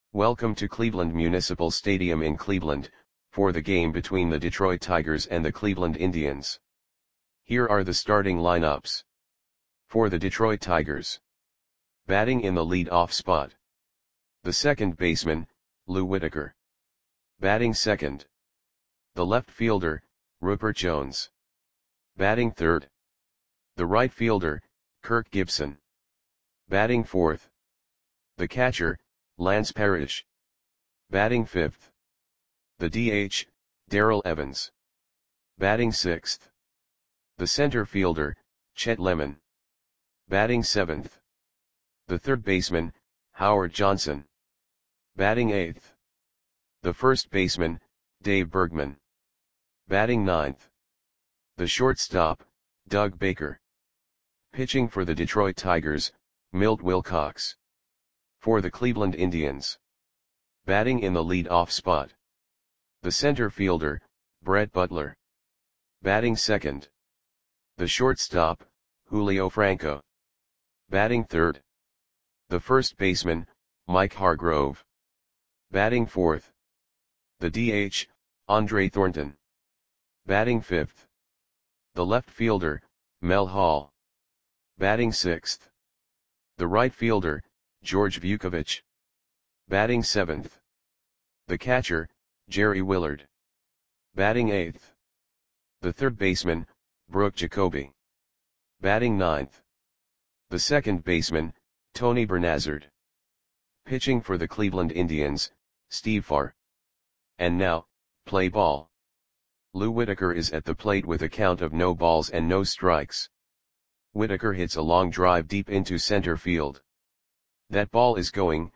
Welcome to Cleveland Municipal Stadium in Cleveland, for the game between the Detroit Tigers and the Cleveland Indians. Here are the starting lineups. For the Detroit Tigers. Batting in the lead-off spot. The second baseman, Lou Whitaker. Batting second. The left fielder, Rupert Jones. Batting third. The right fielder, Kirk Gibson. Batting fourth. The catcher, Lance Parrish. Batting fifth. The DH, Darrell Evans. Batting sixth. The center fielder, Chet Lemon. Batting seventh. The third baseman, Howard Johnson. Batting eighth. The first baseman, Dave Bergman. Batting ninth. The shortstop, Doug Baker. Pitching for the Detroit Tigers, Milt Wilcox. For the Cleveland Indians. Batting in the lead-off spot. The center fielder, Brett Butler. Batting second. The shortstop, Julio Franco. Batting third. The first baseman, Mike Hargrove. Batting fourth. The DH, Andre Thornton. Batting fifth. The left fielder, Mel Hall. Batting sixth. The right fielder, George Vukovich. Batting seventh. The catcher, Jerry Willard. Batting eighth. The third baseman, Brooke Jacoby. Batting ninth. The second baseman, Tony Bernazard. Pitching for the Cleveland Indians, Steve Farr. And now, play ball. Lou Whitaker is at the plate with a count of no balls and no strikes. Whitaker hits a long drive deep into center field. That ball is gone.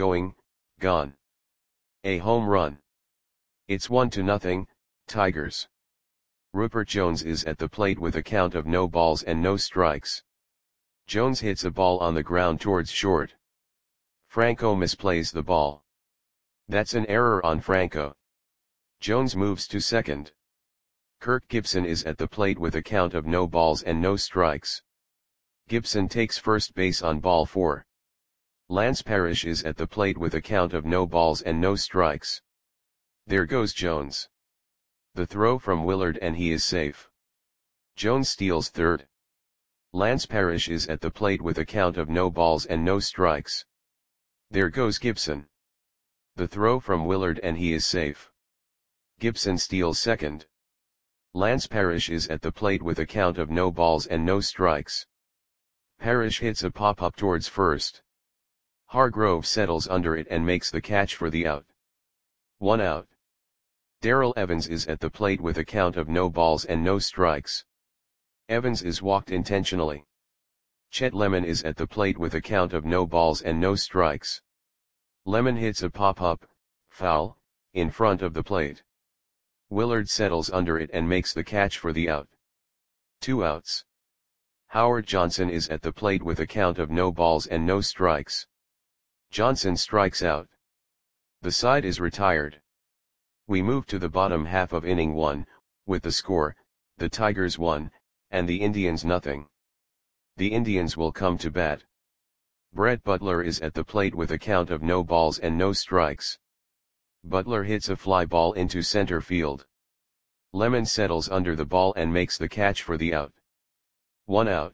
A home run. It's 1-0, Tigers. Rupert Jones is at the plate with a count of no balls and no strikes. Jones hits a ball on the ground towards short. Franco misplays the ball. That's an error on Franco. Jones moves to second. Kirk Gibson is at the plate with a count of no balls and no strikes. Gibson takes first base on ball 4. Lance Parrish is at the plate with a count of no balls and no strikes. There goes Jones. The throw from Willard and he is safe. Jones steals third. Lance Parrish is at the plate with a count of no balls and no strikes. There goes Gibson. The throw from Willard and he is safe. Gibson steals second. Lance Parrish is at the plate with a count of no balls and no strikes. Parrish hits a pop-up towards first. Hargrove settles under it and makes the catch for the out. 1 out. Darrell Evans is at the plate with a count of no balls and no strikes. Evans is walked intentionally. Chet Lemon is at the plate with a count of no balls and no strikes. Lemon hits a pop-up, foul, in front of the plate. Willard settles under it and makes the catch for the out. 2 outs. Howard Johnson is at the plate with a count of no balls and no strikes. Johnson strikes out. The side is retired. We move to the bottom half of inning 1, with the score, the Tigers 1, and the Indians nothing. The Indians will come to bat. Brett Butler is at the plate with a count of no balls and no strikes. Butler hits a fly ball into center field. Lemon settles under the ball and makes the catch for the out. 1 out.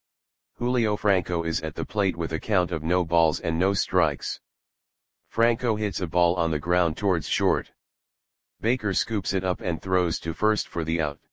Julio Franco is at the plate with a count of no balls and no strikes. Franco hits a ball on the ground towards short. Baker scoops it up and throws to first for the out.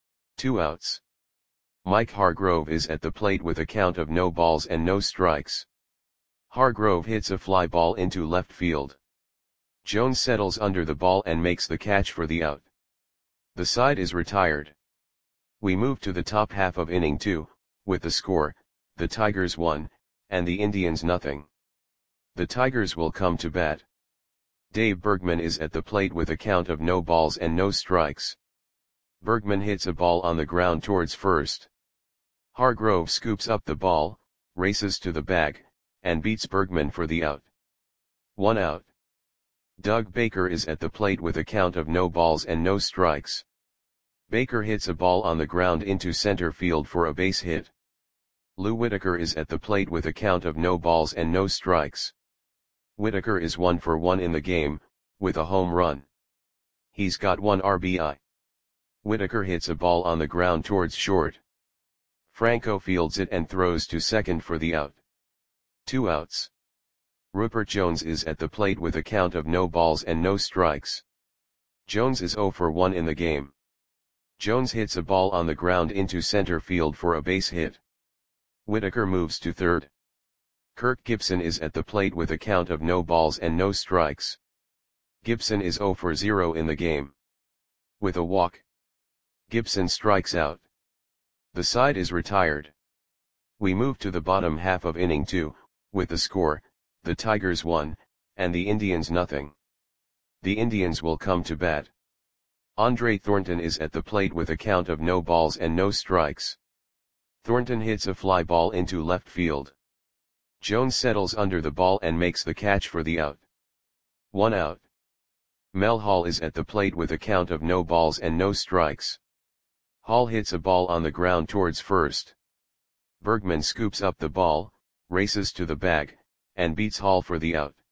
2 outs. Mike Hargrove is at the plate with a count of no balls and no strikes. Hargrove hits a fly ball into left field. Jones settles under the ball and makes the catch for the out. The side is retired. We move to the top half of inning 2, with the score, the Tigers 1, and the Indians nothing. The Tigers will come to bat. Dave Bergman is at the plate with a count of no balls and no strikes. Bergman hits a ball on the ground towards first. Hargrove scoops up the ball, races to the bag, and beats Bergman for the out. 1 out. Doug Baker is at the plate with a count of no balls and no strikes. Baker hits a ball on the ground into center field for a base hit. Lou Whitaker is at the plate with a count of no balls and no strikes. Whitaker is 1 for 1 in the game, with a home run. He's got 1 RBI. Whitaker hits a ball on the ground towards short. Franco fields it and throws to second for the out. 2 outs. Rupert Jones is at the plate with a count of no balls and no strikes. Jones is 0 for 1 in the game. Jones hits a ball on the ground into center field for a base hit. Whitaker moves to third. Kirk Gibson is at the plate with a count of no balls and no strikes. Gibson is 0 for 0 in the game. With a walk, Gibson strikes out. The side is retired. We move to the bottom half of inning 2, with the score, the Tigers 1, and the Indians nothing. The Indians will come to bat. Andre Thornton is at the plate with a count of no balls and no strikes. Thornton hits a fly ball into left field. Jones settles under the ball and makes the catch for the out. 1 out. Mel Hall is at the plate with a count of no balls and no strikes. Hall hits a ball on the ground towards first. Bergman scoops up the ball, races to the bag, and beats Hall for the out.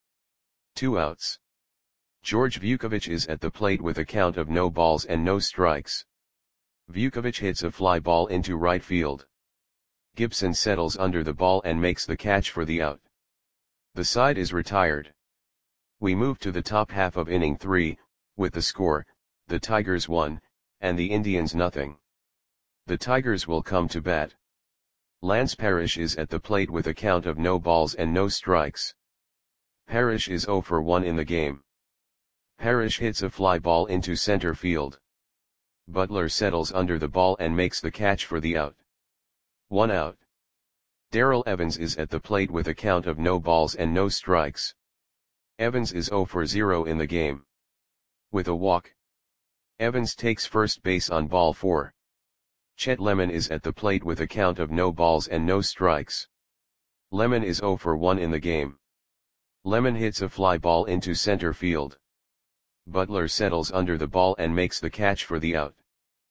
2 outs. George Vukovic is at the plate with a count of no balls and no strikes. Vukovic hits a fly ball into right field. Gibson settles under the ball and makes the catch for the out. The side is retired. We move to the top half of inning 3, with the score, the Tigers 1, and the Indians nothing. The Tigers will come to bat. Lance Parrish is at the plate with a count of no balls and no strikes. Parrish is 0 for 1 in the game. Parrish hits a fly ball into center field. Butler settles under the ball and makes the catch for the out. 1 out. Darrell Evans is at the plate with a count of no balls and no strikes. Evans is 0 for 0 in the game. With a walk, Evans takes first base on ball 4. Chet Lemon is at the plate with a count of no balls and no strikes. Lemon is 0 for 1 in the game. Lemon hits a fly ball into center field. Butler settles under the ball and makes the catch for the out.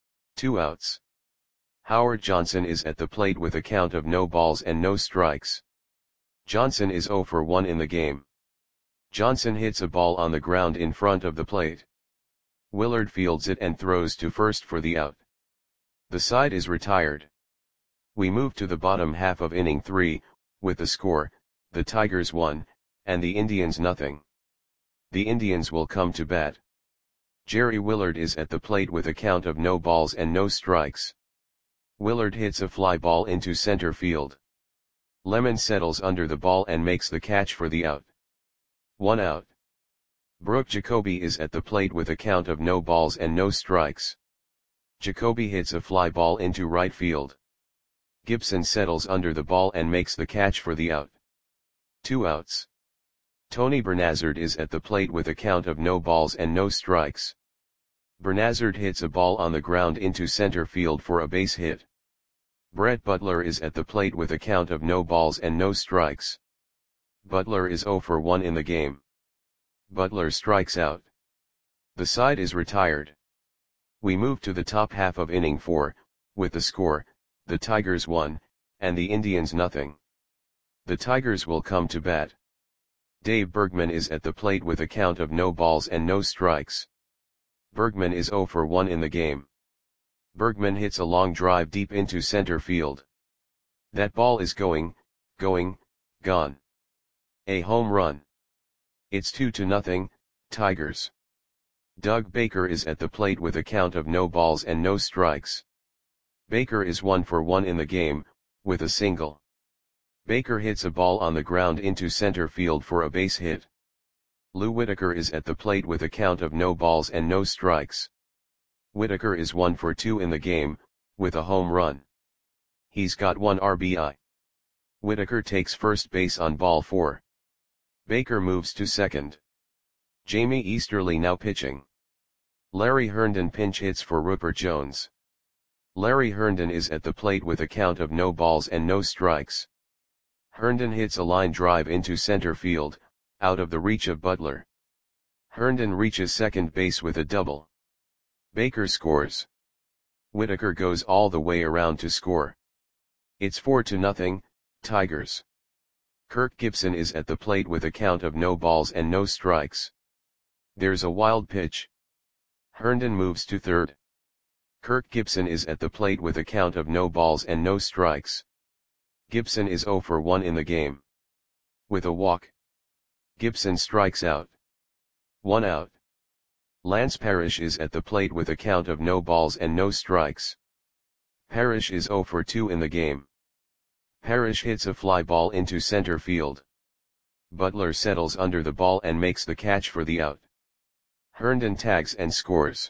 2 outs. Howard Johnson is at the plate with a count of no balls and no strikes. Johnson is 0 for 1 in the game. Johnson hits a ball on the ground in front of the plate. Willard fields it and throws to first for the out. The side is retired. We move to the bottom half of inning 3, with the score, the Tigers 1, and the Indians nothing. The Indians will come to bat. Jerry Willard is at the plate with a count of no balls and no strikes. Willard hits a fly ball into center field. Lemon settles under the ball and makes the catch for the out. 1 out. Brooke Jacoby is at the plate with a count of no balls and no strikes. Jacoby hits a fly ball into right field. Gibson settles under the ball and makes the catch for the out. 2 outs. Tony Bernazard is at the plate with a count of no balls and no strikes. Bernazard hits a ball on the ground into center field for a base hit. Brett Butler is at the plate with a count of no balls and no strikes. Butler is 0 for 1 in the game. Butler strikes out. The side is retired. We move to the top half of inning 4, with the score, the Tigers 1, and the Indians nothing. The Tigers will come to bat. Dave Bergman is at the plate with a count of no balls and no strikes. Bergman is 0 for 1 in the game. Bergman hits a long drive deep into center field. That ball is going, gone. A home run. It's 2-0, Tigers. Doug Baker is at the plate with a count of no balls and no strikes. Baker is 1 for 1 in the game, with a single. Baker hits a ball on the ground into center field for a base hit. Lou Whitaker is at the plate with a count of no balls and no strikes. Whitaker is 1 for 2 in the game, with a home run. He's got 1 RBI. Whitaker takes first base on ball 4. Baker moves to second. Jamie Easterly now pitching. Larry Herndon pinch hits for Rupert Jones. Larry Herndon is at the plate with a count of no balls and no strikes. Herndon hits a line drive into center field, out of the reach of Butler. Herndon reaches second base with a double. Baker scores. Whitaker goes all the way around to score. It's 4-0, Tigers. Kirk Gibson is at the plate with a count of no balls and no strikes. There's a wild pitch. Herndon moves to third. Kirk Gibson is at the plate with a count of no balls and no strikes. Gibson is 0 for 1 in the game. With a walk, Gibson strikes out. 1 out. Lance Parrish is at the plate with a count of no balls and no strikes. Parrish is 0 for 2 in the game. Parrish hits a fly ball into center field. Butler settles under the ball and makes the catch for the out. Herndon tags and scores.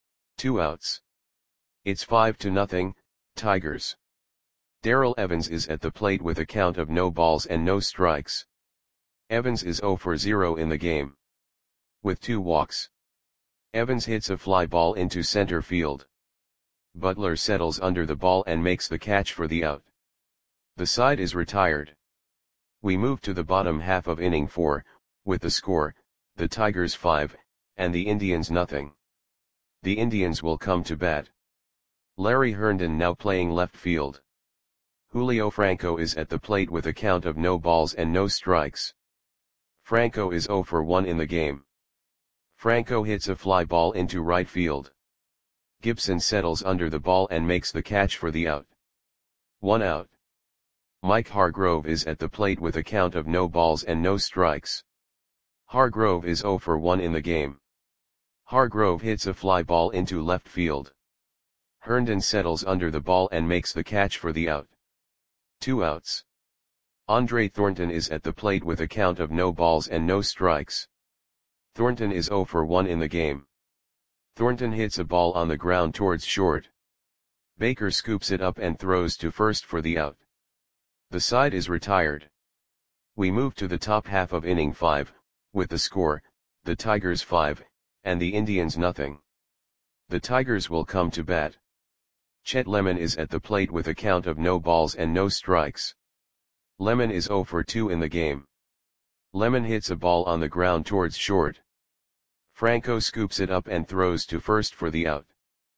2 outs. It's 5-0, Tigers. Darrell Evans is at the plate with a count of no balls and no strikes. Evans is 0 for 0 in the game. With 2 walks, Evans hits a fly ball into center field. Butler settles under the ball and makes the catch for the out. The side is retired. We move to the bottom half of inning 4, with the score, the Tigers 5, and the Indians nothing. The Indians will come to bat. Larry Herndon now playing left field. Julio Franco is at the plate with a count of no balls and no strikes. Franco is 0 for 1 in the game. Franco hits a fly ball into right field. Gibson settles under the ball and makes the catch for the out. 1 out. Mike Hargrove is at the plate with a count of no balls and no strikes. Hargrove is 0 for 1 in the game. Hargrove hits a fly ball into left field. Herndon settles under the ball and makes the catch for the out. 2 outs. Andre Thornton is at the plate with a count of no balls and no strikes. Thornton is 0 for 1 in the game. Thornton hits a ball on the ground towards short. Baker scoops it up and throws to first for the out. The side is retired. We move to the top half of inning 5, with the score, the Tigers 5, and the Indians nothing. The Tigers will come to bat. Chet Lemon is at the plate with a count of no balls and no strikes. Lemon is 0 for 2 in the game. Lemon hits a ball on the ground towards short. Franco scoops it up and throws to first for the out.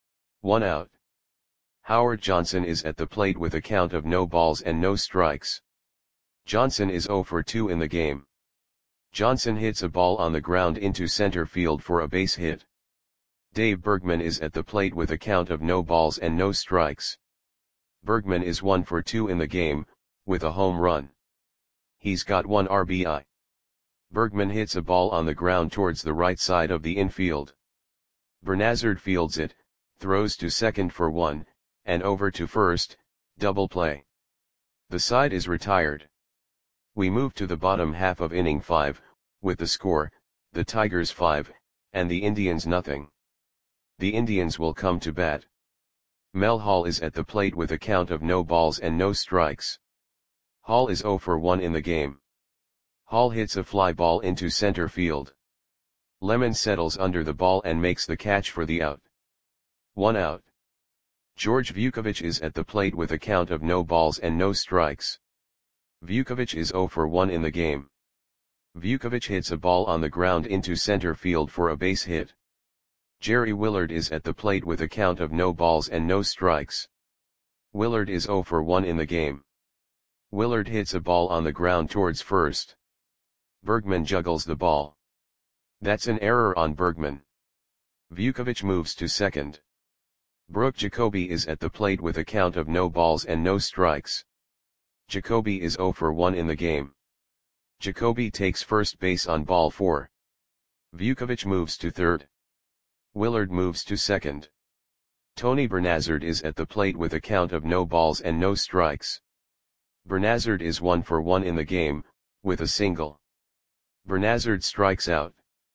1 out. Howard Johnson is at the plate with a count of no balls and no strikes. Johnson is 0 for 2 in the game. Johnson hits a ball on the ground into center field for a base hit. Dave Bergman is at the plate with a count of no balls and no strikes. Bergman is 1 for 2 in the game, with a home run. He's got 1 RBI. Bergman hits a ball on the ground towards the right side of the infield. Bernazard fields it, throws to second for 1, and over to first, double play. The side is retired. We move to the bottom half of inning 5, with the score, the Tigers 5, and the Indians nothing. The Indians will come to bat. Mel Hall is at the plate with a count of no balls and no strikes. Hall is 0 for 1 in the game. Hall hits a fly ball into center field. Lemon settles under the ball and makes the catch for the out. 1 out. George Vukovic is at the plate with a count of no balls and no strikes. Vukovic is 0 for 1 in the game. Vukovic hits a ball on the ground into center field for a base hit. Jerry Willard is at the plate with a count of no balls and no strikes. Willard is 0 for 1 in the game. Willard hits a ball on the ground towards first. Bergman juggles the ball. That's an error on Bergman. Vukovic moves to second. Brooke Jacoby is at the plate with a count of no balls and no strikes. Jacoby is 0 for 1 in the game. Jacoby takes first base on ball 4. Vukovic moves to third. Willard moves to second. Tony Bernazard is at the plate with a count of no balls and no strikes. Bernazard is 1 for 1 in the game, with a single. Bernazard strikes out.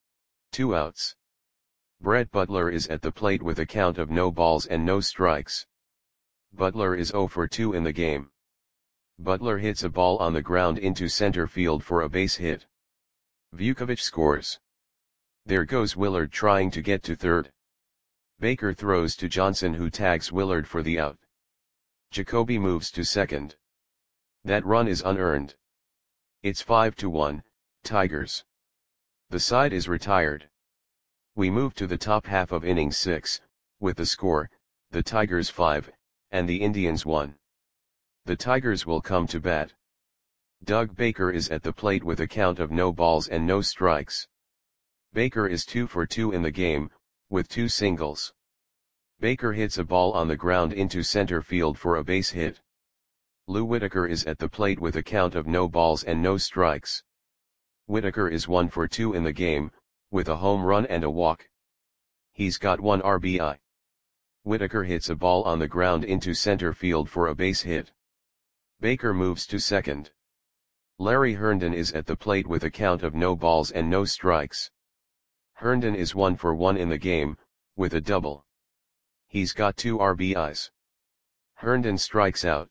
2 outs. Brett Butler is at the plate with a count of no balls and no strikes. Butler is 0 for 2 in the game. Butler hits a ball on the ground into center field for a base hit. Vukovic scores. There goes Willard trying to get to third. Baker throws to Johnson, who tags Willard for the out. Jacoby moves to second. That run is unearned. It's 5-1, Tigers. The side is retired. We move to the top half of inning 6, with the score, the Tigers 5, and the Indians 1. The Tigers will come to bat. Doug Baker is at the plate with a count of no balls and no strikes. Baker is 2 for 2 in the game, with 2 singles. Baker hits a ball on the ground into center field for a base hit. Lou Whitaker is at the plate with a count of no balls and no strikes. Whitaker is 1 for 2 in the game, with a home run and a walk. He's got 1 RBI. Whitaker hits a ball on the ground into center field for a base hit. Baker moves to second. Larry Herndon is at the plate with a count of no balls and no strikes. Herndon is 1 for 1 in the game, with a double. He's got 2 RBIs. Herndon strikes out.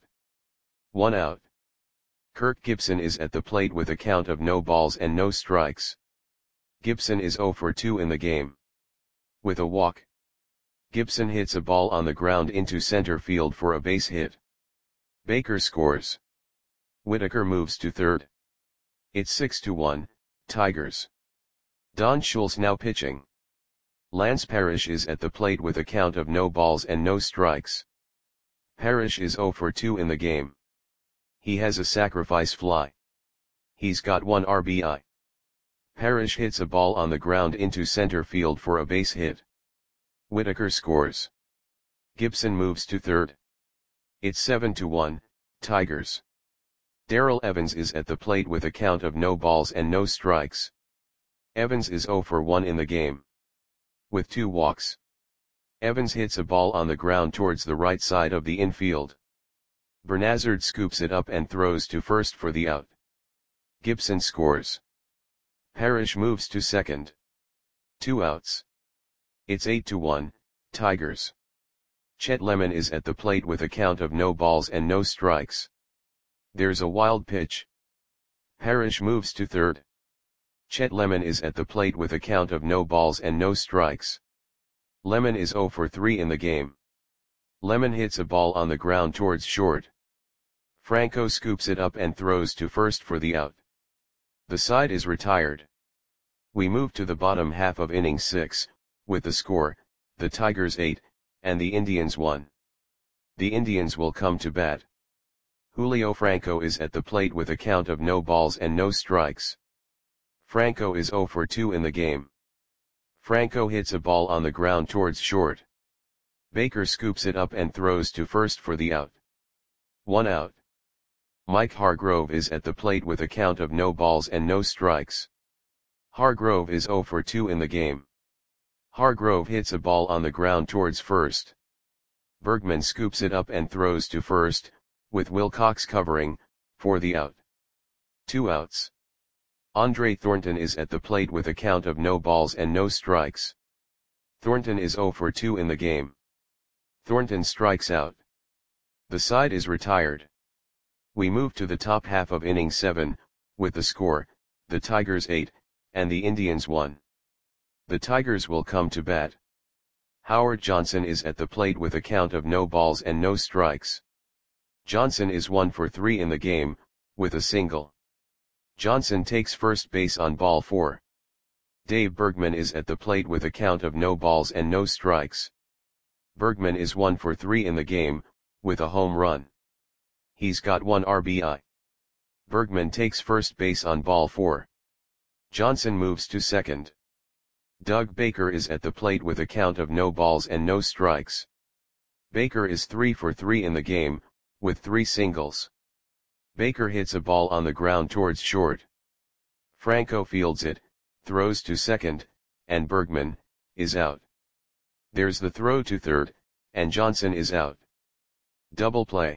1 out. Kirk Gibson is at the plate with a count of no balls and no strikes. Gibson is 0 for 2 in the game. With a walk. Gibson hits a ball on the ground into center field for a base hit. Baker scores. Whitaker moves to third. It's 6-1, Tigers. Don Schultz now pitching. Lance Parrish is at the plate with a count of no balls and no strikes. Parrish is 0 for 2 in the game. He has a sacrifice fly. He's got 1 RBI. Parrish hits a ball on the ground into center field for a base hit. Whitaker scores. Gibson moves to third. It's 7-1, Tigers. Darrell Evans is at the plate with a count of no balls and no strikes. Evans is 0 for 1 in the game. With 2 walks. Evans hits a ball on the ground towards the right side of the infield. Bernazard scoops it up and throws to first for the out. Gibson scores. Parrish moves to second. 2 outs. It's 8-1, Tigers. Chet Lemon is at the plate with a count of no balls and no strikes. There's a wild pitch. Parrish moves to third. Chet Lemon is at the plate with a count of no balls and no strikes. Lemon is 0 for 3 in the game. Lemon hits a ball on the ground towards short. Franco scoops it up and throws to first for the out. The side is retired. We move to the bottom half of inning 6, with the score, the Tigers 8, and the Indians 1. The Indians will come to bat. Julio Franco is at the plate with a count of no balls and no strikes. Franco is 0 for 2 in the game. Franco hits a ball on the ground towards short. Baker scoops it up and throws to first for the out. 1 out. Mike Hargrove is at the plate with a count of no balls and no strikes. Hargrove is 0 for 2 in the game. Hargrove hits a ball on the ground towards first. Bergman scoops it up and throws to first, with Wilcox covering, for the out. 2 outs. Andre Thornton is at the plate with a count of no balls and no strikes. Thornton is 0 for 2 in the game. Thornton strikes out. The side is retired. We move to the top half of inning 7, with the score, the Tigers 8, and the Indians 1. The Tigers will come to bat. Howard Johnson is at the plate with a count of no balls and no strikes. Johnson is 1 for 3 in the game, with a single. Johnson takes first base on ball 4. Dave Bergman is at the plate with a count of no balls and no strikes. Bergman is 1 for 3 in the game, with a home run. He's got 1 RBI. Bergman takes first base on ball 4. Johnson moves to second. Doug Baker is at the plate with a count of no balls and no strikes. Baker is 3 for 3 in the game, with 3 singles. Baker hits a ball on the ground towards short. Franco fields it, throws to second, and Bergman is out. There's the throw to third, and Johnson is out. Double play.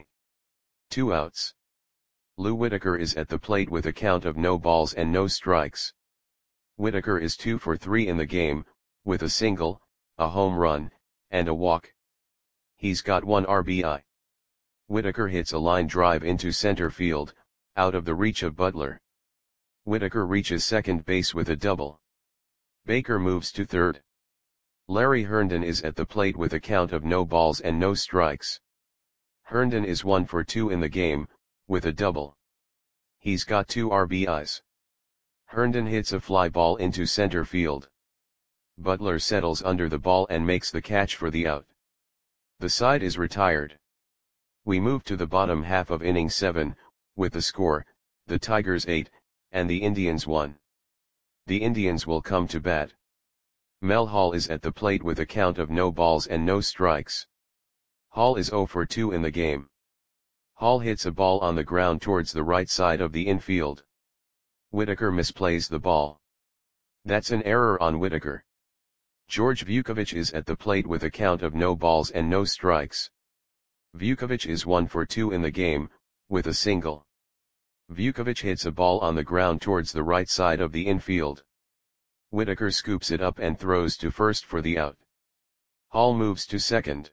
2 outs. Lou Whitaker is at the plate with a count of no balls and no strikes. Whitaker is 2 for 3 in the game, with a single, a home run, and a walk. He's got 1 RBI. Whitaker hits a line drive into center field, out of the reach of Butler. Whitaker reaches second base with a double. Baker moves to third. Larry Herndon is at the plate with a count of no balls and no strikes. Herndon is 1 for 2 in the game, with a double. He's got 2 RBIs. Herndon hits a fly ball into center field. Butler settles under the ball and makes the catch for the out. The side is retired. We move to the bottom half of inning 7, with the score, the Tigers 8, and the Indians 1. The Indians will come to bat. Mel Hall is at the plate with a count of no balls and no strikes. Hall is 0 for 2 in the game. Hall hits a ball on the ground towards the right side of the infield. Whitaker misplays the ball. That's an error on Whitaker. George Vukovic is at the plate with a count of no balls and no strikes. Vukovic is 1 for 2 in the game, with a single. Vukovic hits a ball on the ground towards the right side of the infield. Whitaker scoops it up and throws to first for the out. Hall moves to second.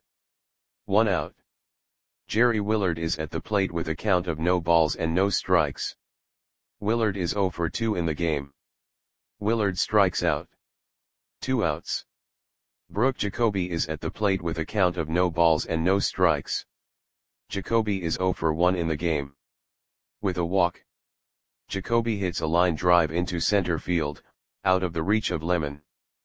1 out. Jerry Willard is at the plate with a count of no balls and no strikes. Willard is 0 for 2 in the game. Willard strikes out. 2 outs. Brooke Jacoby is at the plate with a count of no balls and no strikes. Jacoby is 0 for 1 in the game. With a walk. Jacoby hits a line drive into center field, out of the reach of Lemon.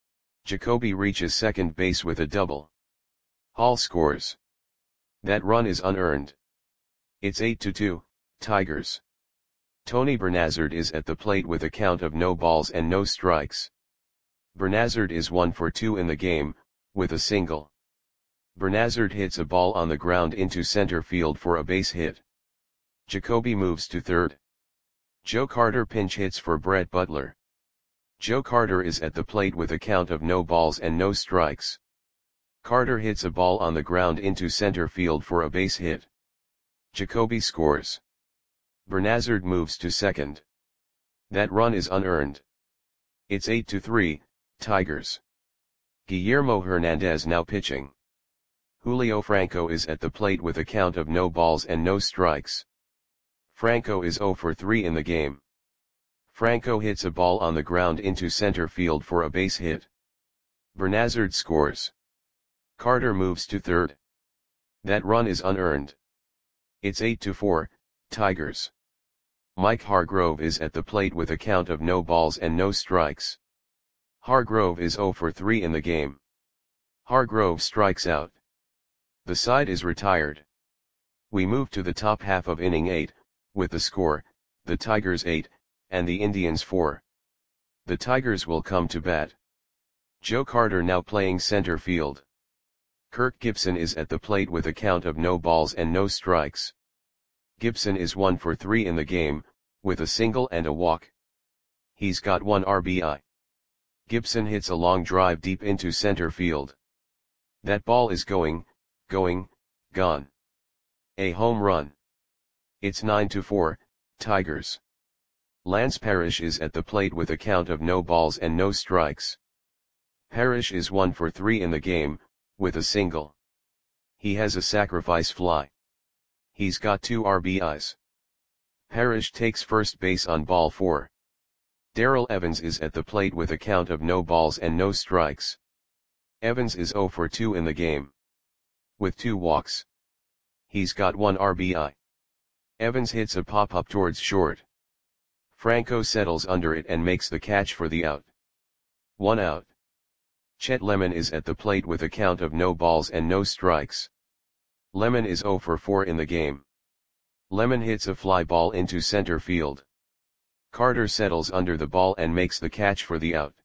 Jacoby reaches second base with a double. Hall scores. That run is unearned. It's 8-2, Tigers. Tony Bernazard is at the plate with a count of no balls and no strikes. Bernazard is 1 for 2 in the game, with a single. Bernazard hits a ball on the ground into center field for a base hit. Jacoby moves to third. Joe Carter pinch hits for Brett Butler. Joe Carter is at the plate with a count of no balls and no strikes. Carter hits a ball on the ground into center field for a base hit. Jacoby scores. Bernazard moves to second. That run is unearned. It's 8-3, Tigers. Guillermo Hernandez now pitching. Julio Franco is at the plate with a count of no balls and no strikes. Franco is 0 for 3 in the game. Franco hits a ball on the ground into center field for a base hit. Bernazard scores. Carter moves to third. That run is unearned. It's 8-4, Tigers. Mike Hargrove is at the plate with a count of no balls and no strikes. Hargrove is 0 for 3 in the game. Hargrove strikes out. The side is retired. We move to the top half of inning 8, with the score, the Tigers 8, and the Indians 4. The Tigers will come to bat. Joe Carter now playing center field. Kirk Gibson is at the plate with a count of no balls and no strikes. Gibson is 1 for 3 in the game, with a single and a walk. He's got 1 RBI. Gibson hits a long drive deep into center field. That ball is gone. A home run. It's 9-4, Tigers. Lance Parrish is at the plate with a count of no balls and no strikes. Parrish is 1 for 3 in the game, with a single. He has a sacrifice fly. He's got 2 RBIs. Parrish takes first base on ball 4. Darrell Evans is at the plate with a count of no balls and no strikes. Evans is 0 for 2 in the game. With 2 walks. He's got 1 RBI. Evans hits a pop-up towards short. Franco settles under it and makes the catch for the out. 1 out. Chet Lemon is at the plate with a count of no balls and no strikes. Lemon is 0 for 4 in the game. Lemon hits a fly ball into center field. Carter settles under the ball and makes the catch for the out.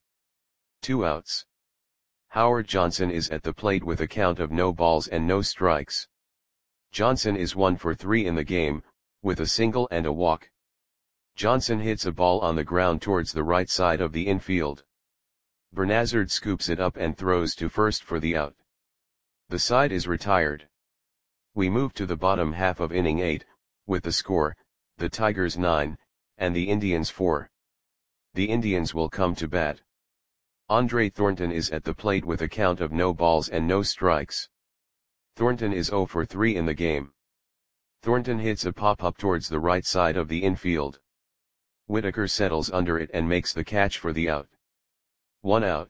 2 outs. Howard Johnson is at the plate with a count of no balls and no strikes. Johnson is 1 for 3 in the game, with a single and a walk. Johnson hits a ball on the ground towards the right side of the infield. Bernazard scoops it up and throws to first for the out. The side is retired. We move to the bottom half of inning 8, with the score, the Tigers 9, and the Indians 4. The Indians will come to bat. Andre Thornton is at the plate with a count of no balls and no strikes. Thornton is 0 for 3 in the game. Thornton hits a pop-up towards the right side of the infield. Whitaker settles under it and makes the catch for the out. 1 out.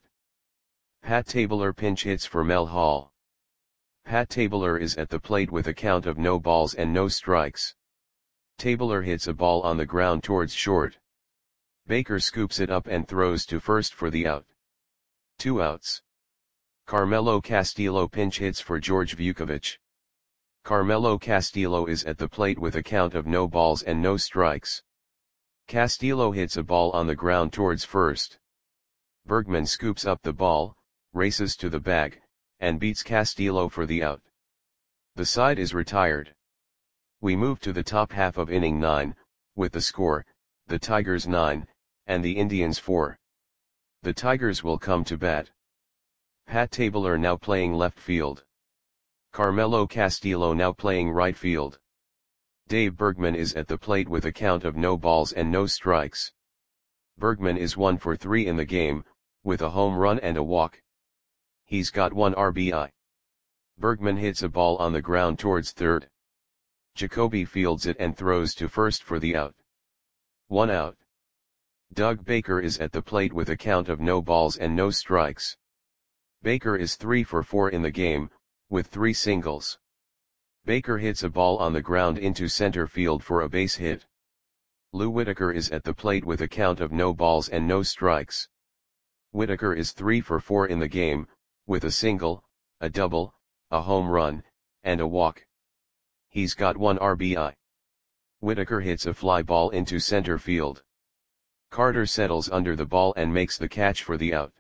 Pat Tabler pinch hits for Mel Hall. Pat Tabler is at the plate with a count of no balls and no strikes. Tabler hits a ball on the ground towards short. Baker scoops it up and throws to first for the out. 2 outs. Carmelo Castillo pinch hits for George Vukovic. Carmelo Castillo is at the plate with a count of no balls and no strikes. Castillo hits a ball on the ground towards first. Bergman scoops up the ball, races to the bag, and beats Castillo for the out. The side is retired. We move to the top half of inning 9, with the score, the Tigers 9, and the Indians 4. The Tigers will come to bat. Pat Tabler now playing left field. Carmelo Castillo now playing right field. Dave Bergman is at the plate with a count of no balls and no strikes. Bergman is 1 for 3 in the game, with a home run and a walk. He's got 1 RBI. Bergman hits a ball on the ground towards third. Jacoby fields it and throws to first for the out. 1 out. Doug Baker is at the plate with a count of no balls and no strikes. Baker is 3 for 4 in the game, with 3 singles. Baker hits a ball on the ground into center field for a base hit. Lou Whitaker is at the plate with a count of no balls and no strikes. Whitaker is 3 for 4 in the game, with a single, a double, a home run, and a walk. He's got 1 RBI. Whitaker hits a fly ball into center field. Carter settles under the ball and makes the catch for the out.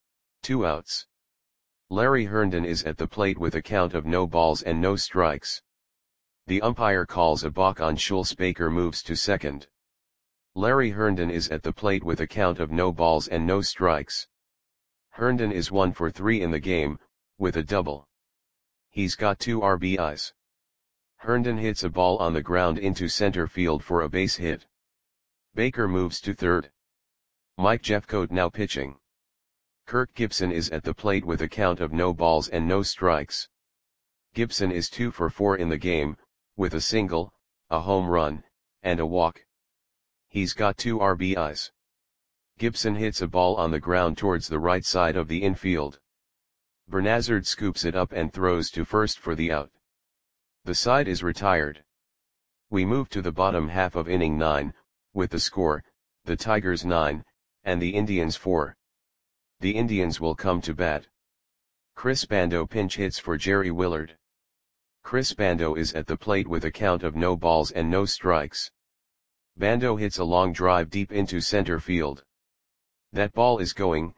2 outs. Larry Herndon is at the plate with a count of no balls and no strikes. The umpire calls a balk on Schultz. Baker moves to second. Larry Herndon is at the plate with a count of no balls and no strikes. Herndon is 1 for 3 in the game, with a double. He's got 2 RBIs. Herndon hits a ball on the ground into center field for a base hit. Baker moves to third. Mike Jeffcoat now pitching. Kirk Gibson is at the plate with a count of no balls and no strikes. Gibson is 2 for 4 in the game, with a single, a home run, and a walk. He's got 2 RBIs. Gibson hits a ball on the ground towards the right side of the infield. Bernazard scoops it up and throws to first for the out. The side is retired. We move to the bottom half of inning 9, with the score, the Tigers 9, and the Indians 4. The Indians will come to bat. Chris Bando pinch hits for Jerry Willard. Chris Bando is at the plate with a count of no balls and no strikes. Bando hits a long drive deep into center field. That ball is gone.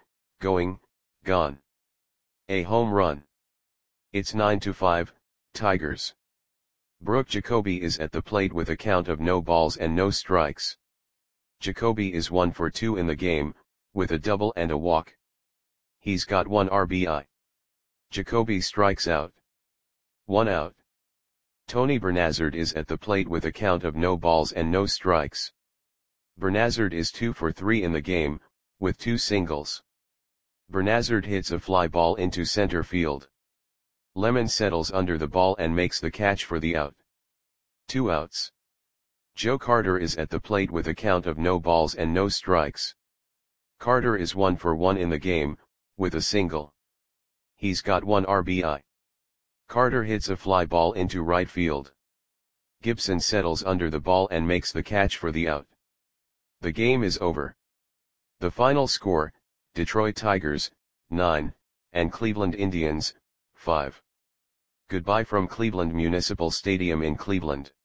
A home run. It's 9-5, Tigers. Brooke Jacoby is at the plate with a count of no balls and no strikes. Jacoby is 1 for 2 in the game, with a double and a walk. He's got 1 RBI. Jacoby strikes out. 1 out. Tony Bernazard is at the plate with a count of no balls and no strikes. Bernazard is 2 for 3 in the game, with 2 singles. Bernazard hits a fly ball into center field. Lemon settles under the ball and makes the catch for the out. 2 outs. Joe Carter is at the plate with a count of no balls and no strikes. Carter is 1 for 1 in the game, with a single. He's got 1 RBI. Carter hits a fly ball into right field. Gibson settles under the ball and makes the catch for the out. The game is over. The final score, Detroit Tigers, 9, and Cleveland Indians, 5. Goodbye from Cleveland Municipal Stadium in Cleveland.